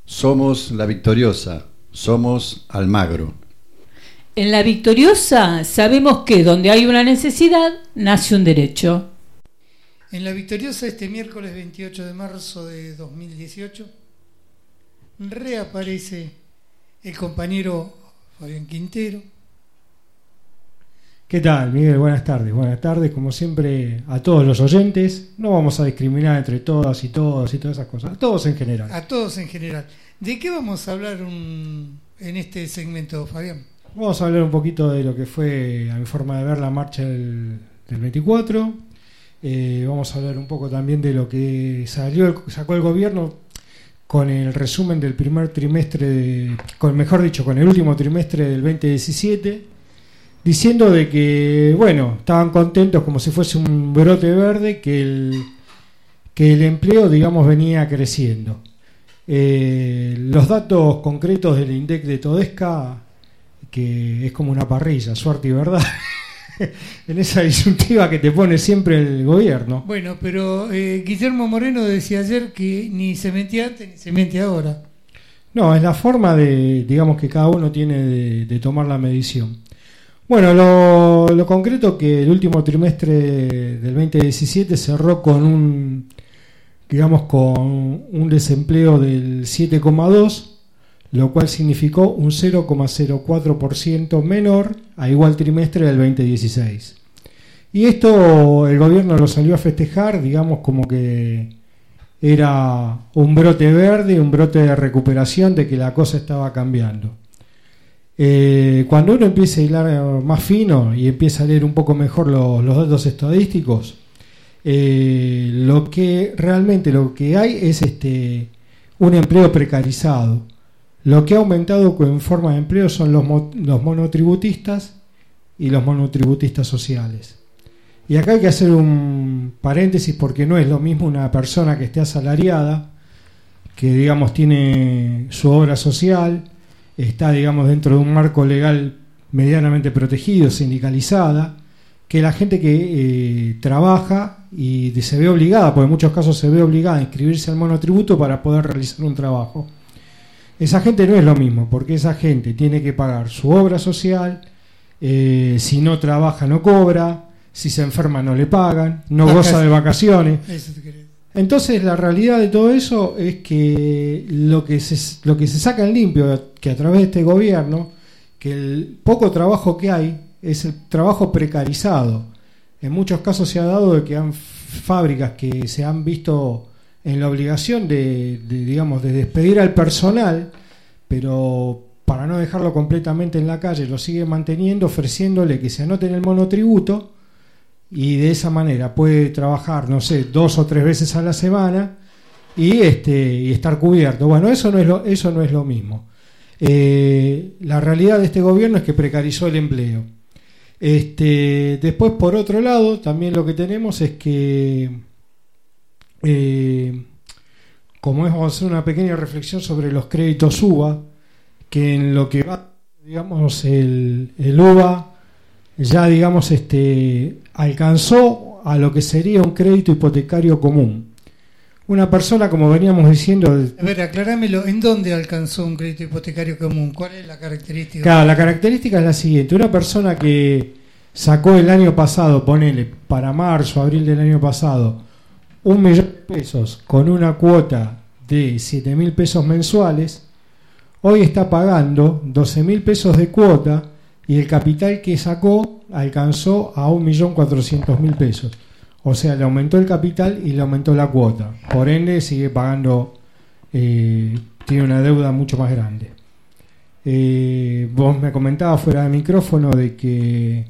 Somos La Victoriosa, somos Almagro. En La Victoriosa sabemos que donde hay una necesidad, nace un derecho. En La Victoriosa, este miércoles 28 de marzo de 2018, reaparece el compañero Fabián Quintero. ¿Qué tal, Miguel? Buenas tardes. Buenas tardes, como siempre, a todos los oyentes. No vamos a discriminar entre todas y todos y todas esas cosas. A todos en general. A todos en general. ¿De qué vamos a hablar en este segmento, Fabián? Vamos a hablar un poquito de lo que fue, a mi forma de ver, la marcha del 24. Vamos a hablar un poco también de lo que sacó el gobierno con el resumen del primer trimestre, con el último trimestre del 2017, diciendo de que, bueno, estaban contentos como si fuese un brote verde, que el empleo, digamos, venía creciendo. Los datos concretos del INDEC de Todesca, que es como una parrilla, suerte y verdad, en esa disyuntiva que te pone siempre el gobierno. Bueno, pero Guillermo Moreno decía ayer que ni se mentía antes ni se miente ahora. No, es la forma de, digamos, que cada uno tiene de tomar la medición. Bueno, lo concreto que el último trimestre del 2017 cerró con un desempleo del 7,2%, lo cual significó un 0,04% menor a igual trimestre del 2016. Y esto el gobierno lo salió a festejar, digamos, como que era un brote verde, un brote de recuperación, de que la cosa estaba cambiando. Cuando uno empieza a hilar más fino y empieza a leer un poco mejor los datos estadísticos, lo que hay es un empleo precarizado. Lo que ha aumentado en forma de empleo son los monotributistas y los monotributistas sociales. Y acá hay que hacer un paréntesis, porque no es lo mismo una persona que esté asalariada, que, digamos, tiene su obra social, está, digamos, dentro de un marco legal medianamente protegido, sindicalizada, que la gente que trabaja y se ve obligada, porque en muchos casos se ve obligada a inscribirse al monotributo para poder realizar un trabajo. Esa gente no es lo mismo, porque esa gente tiene que pagar su obra social, si no trabaja no cobra, si se enferma no le pagan, no goza de vacaciones. Entonces la realidad de todo eso es que lo que se saca en limpio, que a través de este gobierno, que el poco trabajo que hay es el trabajo precarizado. En muchos casos se ha dado de que han fábricas que se han visto en la obligación de despedir al personal, pero para no dejarlo completamente en la calle lo siguen manteniendo, ofreciéndole que se anote en el monotributo, y de esa manera puede trabajar, 2 o 3 veces a la semana y estar cubierto. Bueno, eso no es lo mismo. La realidad de este gobierno es que precarizó el empleo. Después, por otro lado, también lo que tenemos es que vamos a hacer una pequeña reflexión sobre los créditos UBA, que en lo que va, digamos, el UBA ya, digamos, alcanzó a lo que sería un crédito hipotecario común. Una persona, como veníamos diciendo... A ver, aclarámelo, ¿en dónde alcanzó un crédito hipotecario común? ¿Cuál es la característica? Claro, la característica es la siguiente. Una persona que sacó el año pasado, ponele, para marzo, abril del año pasado, 1 millón de pesos con una cuota de 7.000 pesos mensuales, hoy está pagando 12.000 pesos de cuota, y el capital que sacó alcanzó a 1.400.000 pesos. O sea, le aumentó el capital y le aumentó la cuota. Por ende, sigue pagando, tiene una deuda mucho más grande. Vos me comentabas fuera de micrófono de que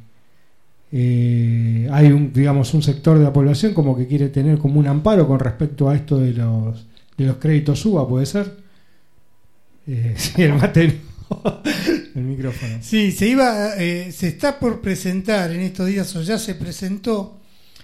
hay un sector de la población como que quiere tener como un amparo con respecto a esto de los créditos UBA, ¿puede ser? Sí, el mate el micrófono. Sí, se está por presentar en estos días, o ya se presentó,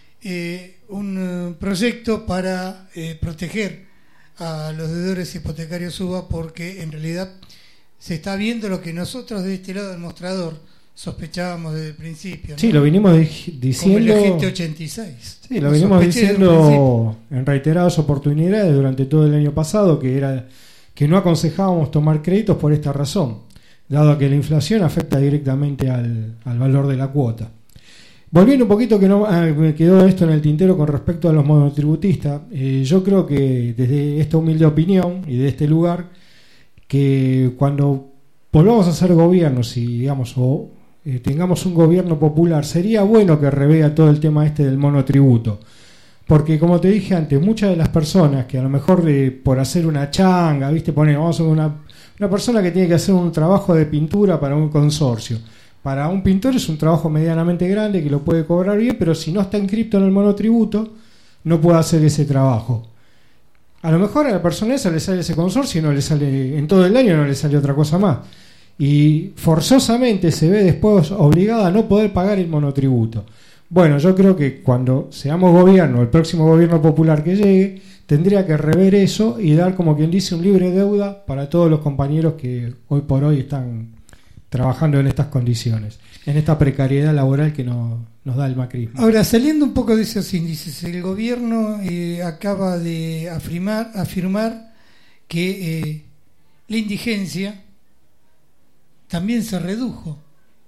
un proyecto para proteger a los deudores hipotecarios UBA, porque en realidad se está viendo lo que nosotros de este lado del mostrador sospechábamos desde el principio, ¿no? Sí, lo vinimos diciendo. Como el agente 86. Sí, lo venimos diciendo en reiteradas oportunidades durante todo el año pasado, que era que no aconsejábamos tomar créditos por esta razón, dado que la inflación afecta directamente al valor de la cuota. Volviendo un poquito, que me quedó esto en el tintero con respecto a los monotributistas, yo creo que desde esta humilde opinión y de este lugar, que cuando volvamos a hacer gobiernos y digamos tengamos un gobierno popular, sería bueno que revea todo el tema del monotributo, porque como te dije antes, muchas de las personas que a lo mejor por hacer una changa, vamos a una persona que tiene que hacer un trabajo de pintura para un consorcio. Para un pintor es un trabajo medianamente grande que lo puede cobrar bien, pero si no está inscripto en el monotributo, no puede hacer ese trabajo. A lo mejor a la persona esa le sale ese consorcio y no le sale, en todo el año no le sale otra cosa más. Y forzosamente se ve después obligada a no poder pagar el monotributo. Bueno, yo creo que cuando seamos gobierno, el próximo gobierno popular que llegue, tendría que rever eso y dar, como quien dice, un libre deuda para todos los compañeros que hoy por hoy están trabajando en estas condiciones, en esta precariedad laboral que nos da el macrismo. Ahora, saliendo un poco de esos índices, el gobierno acaba de afirmar que la indigencia también se redujo.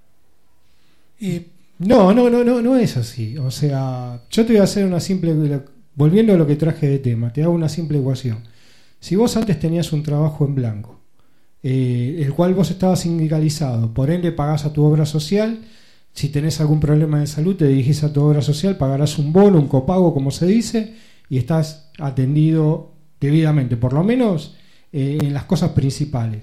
No es así. O sea, yo te voy a hacer una simple, volviendo a lo que traje de tema, te hago una simple ecuación. Si vos antes tenías un trabajo en blanco, el cual vos estabas sindicalizado, por ende pagás a tu obra social, si tenés algún problema de salud te dirigís a tu obra social, pagarás un bono, un copago como se dice, y estás atendido debidamente, por lo menos en las cosas principales.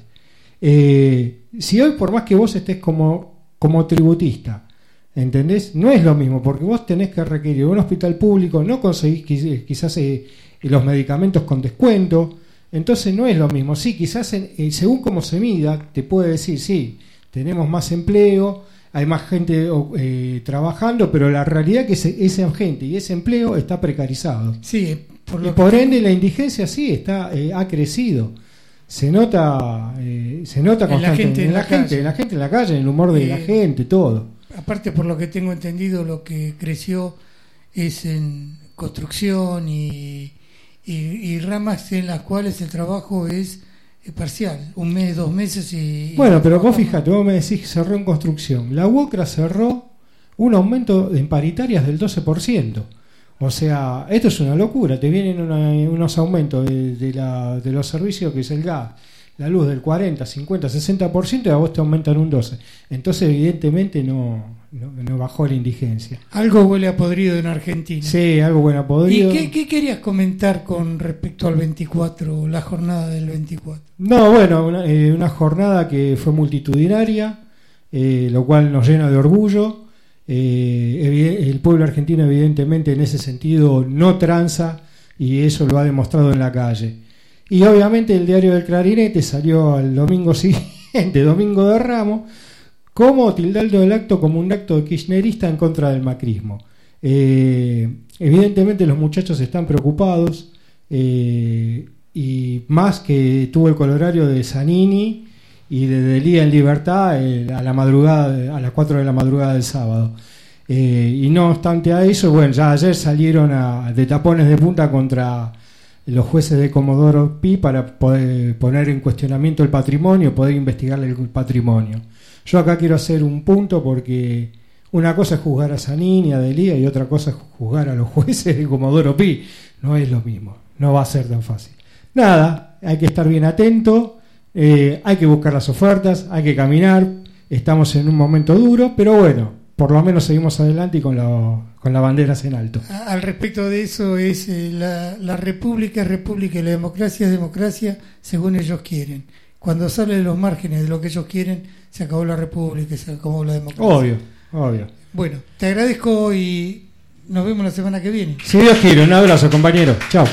Si hoy, por más que vos estés como tributista, ¿entendés? No es lo mismo, porque vos tenés que requerir un hospital público, no conseguís quizás los medicamentos con descuento. Entonces no es lo mismo. Sí, quizás según cómo se mida, te puede decir, sí, tenemos más empleo, hay más gente trabajando, pero la realidad es que esa gente y ese empleo está precarizado. Sí, por ende la indigencia sí ha crecido. Se nota constantemente en la gente en la calle, en el humor de la gente, todo. Aparte, por lo que tengo entendido, lo que creció es en construcción y ramas en las cuales el trabajo es parcial, 1 mes, 2 meses Bueno, pero vos fíjate, vos me decís que cerró en construcción. La UOCRA cerró un aumento en paritarias del 12%. O sea, esto es una locura. Te vienen unos aumentos de los servicios, que es el gas, la luz, del 40, 50, 60%, y a vos te aumentan un 12%. Entonces, evidentemente, no bajó la indigencia. Algo huele a podrido en Argentina. Sí, algo huele a podrido. ¿Y qué querías comentar con respecto al 24, la jornada del 24? No, bueno, una jornada que fue multitudinaria, lo cual nos llena de orgullo. El pueblo argentino, evidentemente, en ese sentido no tranza, y eso lo ha demostrado en la calle. Y obviamente el diario del Clarinete salió al domingo siguiente, Domingo de Ramos, como tildando el acto como un acto kirchnerista en contra del macrismo. Evidentemente los muchachos están preocupados, y más que tuvo el colorario de Zanini y de Delía en libertad a la madrugada, a las 4 de la madrugada del sábado. Y no obstante a eso, bueno, ya ayer salieron de tapones de punta contra los jueces de Comodoro Pi para poder poner en cuestionamiento el patrimonio, poder investigar el patrimonio. Yo acá quiero hacer un punto, porque una cosa es juzgar a Zanini, a Delía, y otra cosa es juzgar a los jueces de Comodoro Pi. No es lo mismo, no va a ser tan fácil. Nada, hay que estar bien atento, hay que buscar las ofertas, hay que caminar. Estamos en un momento duro, pero bueno, por lo menos seguimos adelante y con las banderas en alto. Al respecto de eso, es la república es república y la democracia es democracia según ellos quieren. Cuando sale de los márgenes de lo que ellos quieren, se acabó la república y se acabó la democracia. Obvio. Bueno, te agradezco y nos vemos la semana que viene. Si Dios quiere, un abrazo, compañero. Chao.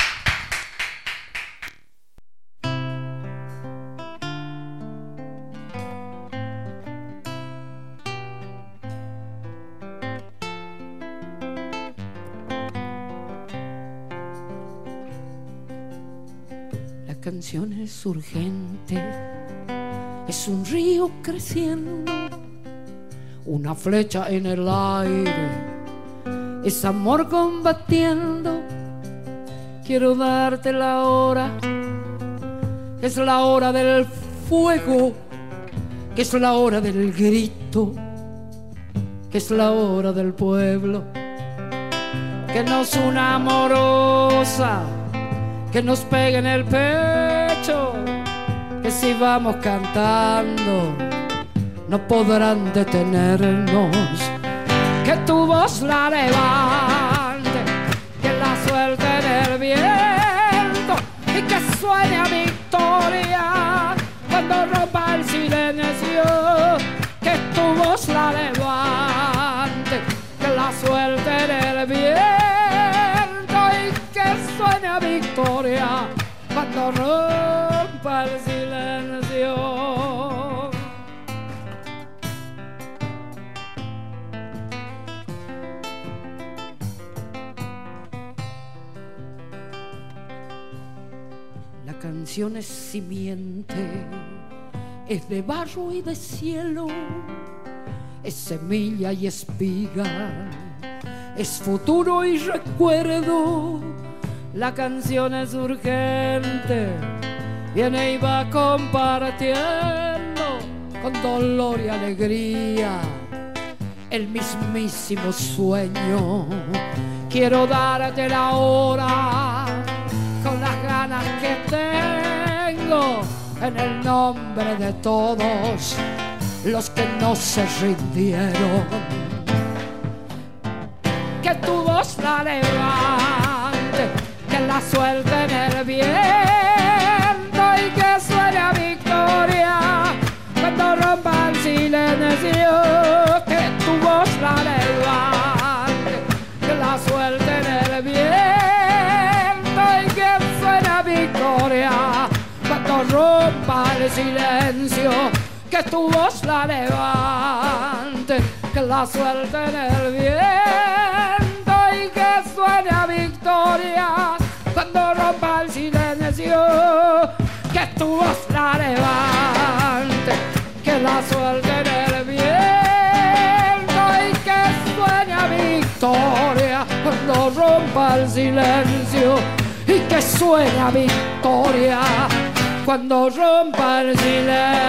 La canción es urgente, es un río creciendo, una flecha en el aire, es amor combatiendo. Quiero darte la hora que es la hora del fuego, que es la hora del grito, que es la hora del pueblo, que nos una amorosa, que nos pegue en el pecho, que si vamos cantando no podrán detenernos, que tu voz la levante, que la suelte en el viento y que suene a victoria cuando rompa el silencio, que tu voz la levante, que la suelte en el viento y que suene a victoria cuando rompa el silencio. La canción es simiente, es de barro y de cielo, es semilla y espiga, es futuro y recuerdo. La canción es urgente, viene y va compartiendo con dolor y alegría el mismísimo sueño. Quiero darte la hora con las ganas que tengo, en el nombre de todos los que no se rindieron. Que tu voz la levante, que la suelte en el viento y que suene a victoria cuando rompa el silencio. Que tu voz la levante, que la suelte en el viento y que suene a victoria cuando rompa el silencio. Que tu voz la levante, que la suelte en el viento y que suene a victoria cuando rompa el silencio. Que tu voz la levante, que la suelte en el viento y que suene a victoria cuando rompa el silencio. Y que suene a victoria cuando rompa el silencio.